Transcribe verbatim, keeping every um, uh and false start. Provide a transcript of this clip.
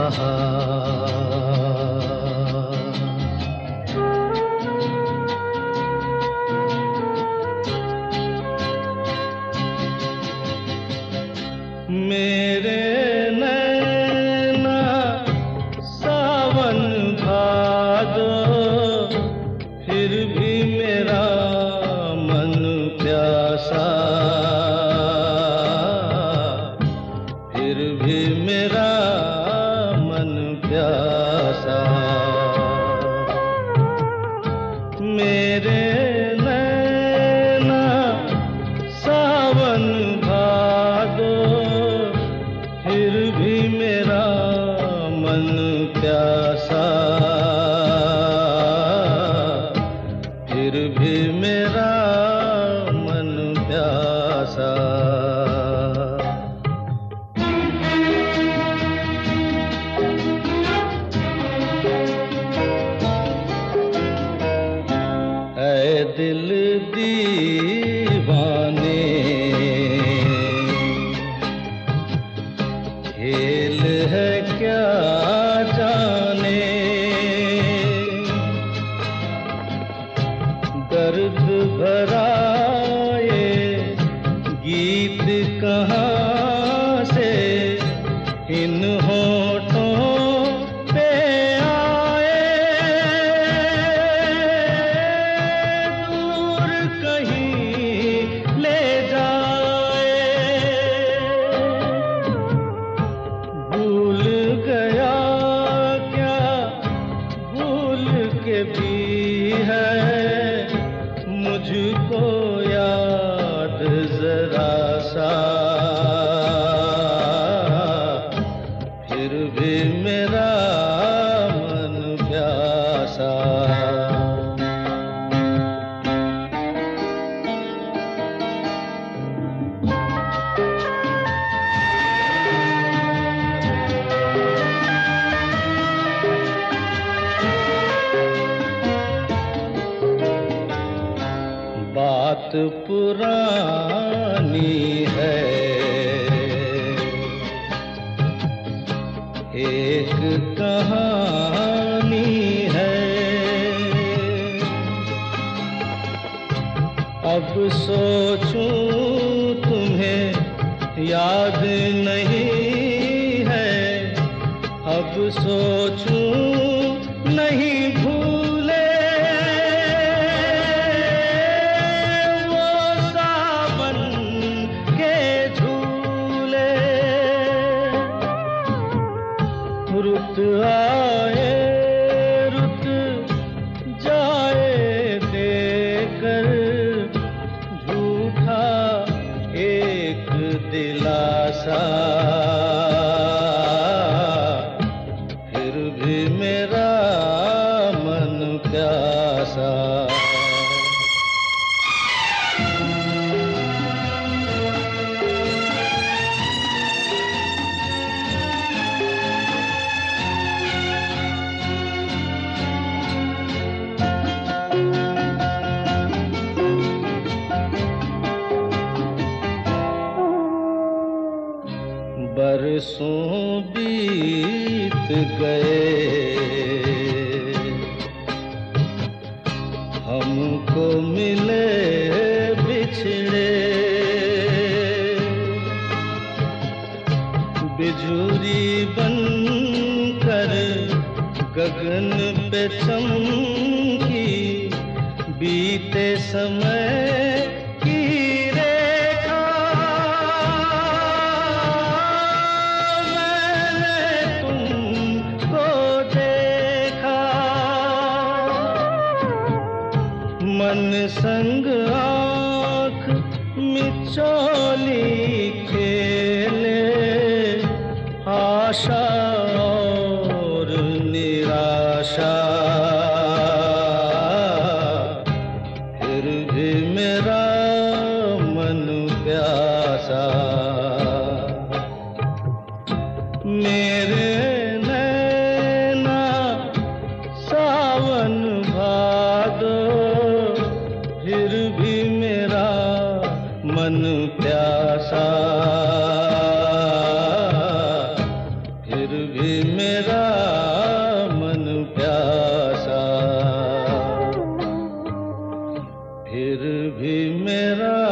रहा। मेरे नैना सावन भादो, फिर भी मेरा मन प्यासा, फिर भी मेरा मन प्यासा। मेरे नैना सावन भादो, फिर भी मेरा मन प्यासा, फिर भी मेरा मन प्यासा। ऐ दिल दीवाने, खेल है क्या जाने, दर्द भरा ये गीत कहाँ से इन होठों पे आए। दूर कहीं ले जाए, भूल गया क्या भूल के भी है मुझको याद जरा सा, फिर भी मेरा मन प्यासा। बात पुरानी है, एक कहानी है, अब सोचूं तुम्हें याद नहीं है, अब सोचूं नहीं भूले वो सावन के झूले। रुत आए रुत जाए देकर झूठा एक दिलासा, फिर भी मेरा मन प्यासा। बरसों बीत गए, हमको मिले बिछड़े, बिजुरी बनकर गगन पे चमकी, बीते समय की रेखा। मन संग आँख मिचौली खेले, आशा और निराशा, फिर भी मेरा मन प्यासा। मेरे नैना सावन भादो, फिर भी मेरा मन प्यासा, फिर फिर भी मेरा